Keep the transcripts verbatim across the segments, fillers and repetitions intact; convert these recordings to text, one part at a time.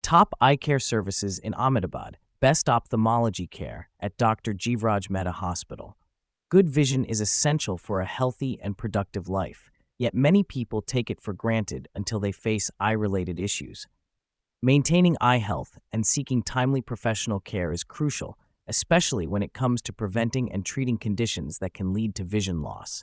Top eye care services in Ahmedabad. Best ophthalmology care at Doctor Jivraj Mehta Hospital. Good vision is essential for a healthy and productive life, yet many people take it for granted until they face eye-related issues. Maintaining eye health and seeking timely professional care is crucial, especially when it comes to preventing and treating conditions that can lead to vision loss.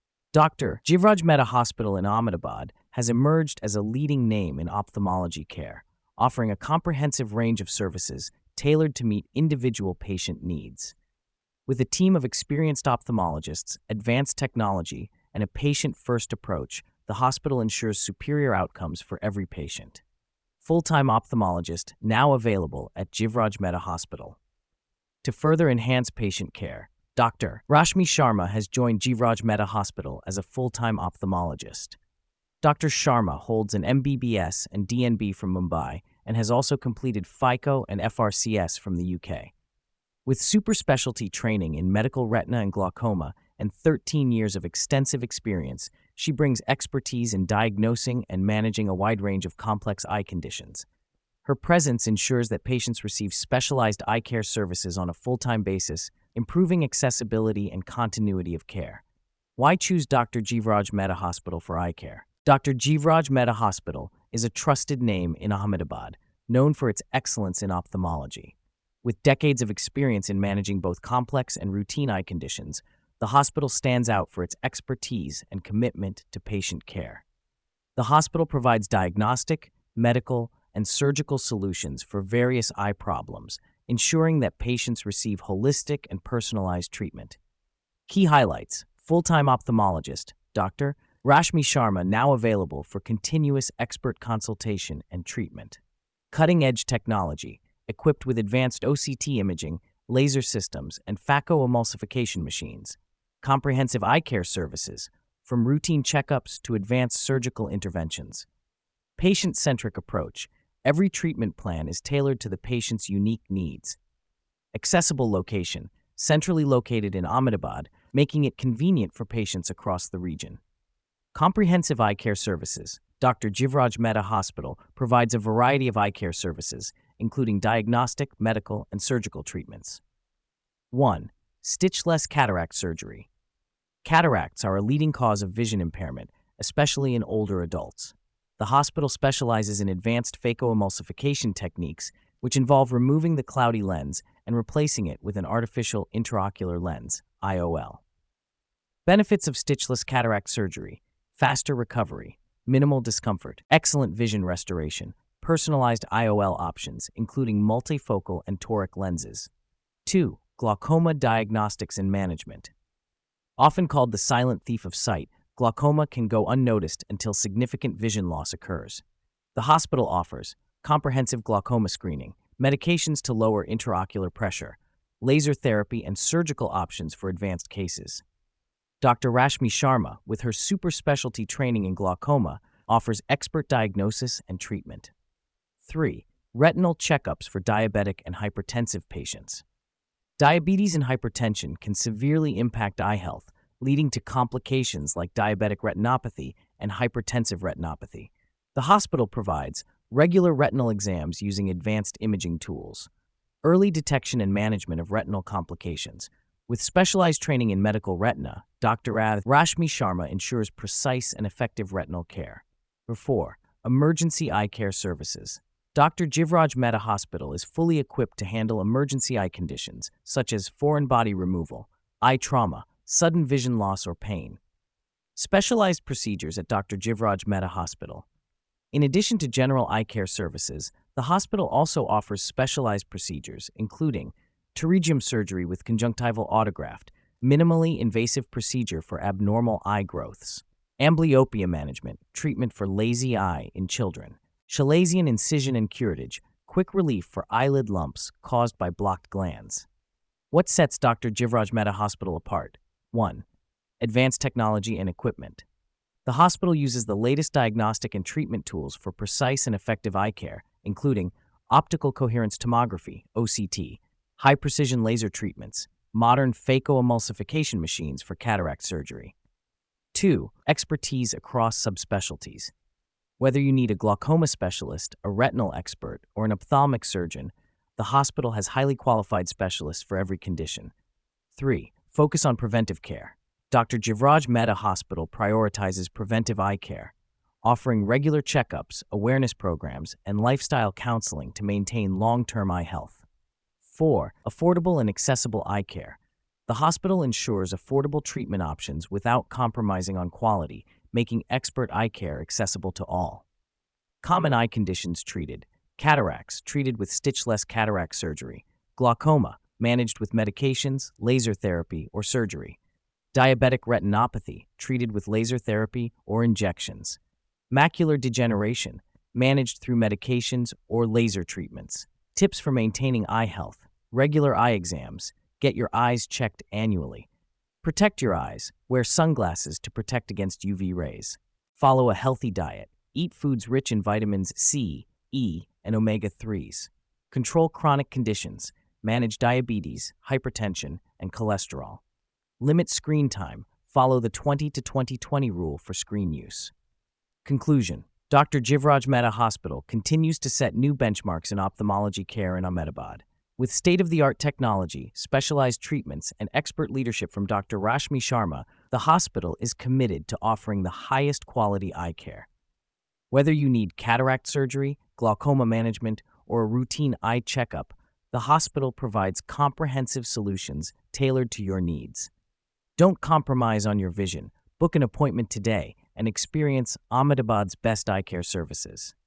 Doctor Jivraj Mehta Hospital in Ahmedabad has emerged as a leading name in ophthalmology care, offering a comprehensive range of services tailored to meet individual patient needs. With a team of experienced ophthalmologists, advanced technology, and a patient-first approach, the hospital ensures superior outcomes for every patient. Full-time ophthalmologist now available at Jivraj Mehta Hospital. To further enhance patient care, Doctor Rashmi Sharma has joined Jivraj Mehta Hospital as a full-time ophthalmologist. Doctor Sharma holds an M B B S and D N B from Mumbai and has also completed FICO and F R C S from the U K. With super specialty training in medical retina and glaucoma and thirteen years of extensive experience, she brings expertise in diagnosing and managing a wide range of complex eye conditions. Her presence ensures that patients receive specialized eye care services on a full-time basis, improving accessibility and continuity of care. Why choose Doctor Jivraj Mehta Hospital for eye care? Doctor Jivraj Mehta Hospital is a trusted name in Ahmedabad, known for its excellence in ophthalmology. With decades of experience in managing both complex and routine eye conditions, the hospital stands out for its expertise and commitment to patient care. The hospital provides diagnostic, medical, and surgical solutions for various eye problems, ensuring that patients receive holistic and personalized treatment. Key highlights: full-time ophthalmologist, Doctor Rashmi Sharma now available for continuous expert consultation and treatment. Cutting-edge technology, equipped with advanced O C T imaging, laser systems, and phacoemulsification machines. Comprehensive eye care services, from routine checkups to advanced surgical interventions. Patient-centric approach. Every treatment plan is tailored to the patient's unique needs. Accessible location, centrally located in Ahmedabad, making it convenient for patients across the region. Comprehensive eye care services. Doctor Jivraj Mehta Hospital provides a variety of eye care services, including diagnostic, medical, and surgical treatments. one. Stitchless cataract surgery. Cataracts are a leading cause of vision impairment, especially in older adults. The hospital specializes in advanced phacoemulsification techniques, which involve removing the cloudy lens and replacing it with an artificial intraocular lens, I O L. Benefits of stitchless cataract surgery: faster recovery, minimal discomfort, excellent vision restoration, personalized I O L options, including multifocal and toric lenses. two. Glaucoma diagnostics and management. Often called the silent thief of sight, glaucoma can go unnoticed until significant vision loss occurs. The hospital offers comprehensive glaucoma screening, medications to lower intraocular pressure, laser therapy, and surgical options for advanced cases. Doctor Rashmi Sharma, with her super specialty training in glaucoma, offers expert diagnosis and treatment. three. Retinal checkups for diabetic and hypertensive patients. Diabetes and hypertension can severely impact eye health, leading to complications like diabetic retinopathy and hypertensive retinopathy. The hospital provides regular retinal exams using advanced imaging tools, early detection and management of retinal complications. With specialized training in medical retina, Doctor Rashmi Sharma ensures precise and effective retinal care. four. Emergency eye care services. Doctor Jivraj Mehta Hospital is fully equipped to handle emergency eye conditions, such as foreign body removal, eye trauma, sudden vision loss, or pain. Specialized procedures at Doctor Jivraj Mehta Hospital. In addition to general eye care services, the hospital also offers specialized procedures, including pterygium surgery with conjunctival autograft, minimally invasive procedure for abnormal eye growths, amblyopia management, treatment for lazy eye in children, Chalazion incision and curettage, quick relief for eyelid lumps caused by blocked glands. What sets Doctor Jivraj Mehta Hospital apart? one. Advanced technology and equipment. The hospital uses the latest diagnostic and treatment tools for precise and effective eye care, including optical coherence tomography, O C T, high-precision laser treatments, modern phacoemulsification machines for cataract surgery. two. Expertise across subspecialties. Whether you need a glaucoma specialist, a retinal expert, or an ophthalmic surgeon, the hospital has highly qualified specialists for every condition. three. Focus on preventive care. Doctor Jivraj Mehta Hospital prioritizes preventive eye care, offering regular checkups, awareness programs, and lifestyle counseling to maintain long-term eye health. four. Affordable and accessible eye care. The hospital ensures affordable treatment options without compromising on quality, making expert eye care accessible to all. Common eye conditions treated: cataracts, treated with stitchless cataract surgery; glaucoma, managed with medications, laser therapy, or surgery; diabetic retinopathy, treated with laser therapy or injections; macular degeneration, managed through medications or laser treatments. Tips for maintaining eye health: regular eye exams, get your eyes checked annually. Protect your eyes, wear sunglasses to protect against U V rays. Follow a healthy diet, eat foods rich in vitamins C, E, and omega threes. Control chronic conditions, manage diabetes, hypertension, and cholesterol. Limit screen time, follow the twenty to twenty twenty rule for screen use. Conclusion: Doctor Jivraj Mehta Hospital continues to set new benchmarks in ophthalmology care in Ahmedabad. With state-of-the-art technology, specialized treatments, and expert leadership from Doctor Rashmi Sharma, the hospital is committed to offering the highest quality eye care. Whether you need cataract surgery, glaucoma management, or a routine eye checkup, the hospital provides comprehensive solutions tailored to your needs. Don't compromise on your vision. Book an appointment today and experience Ahmedabad's best eye care services.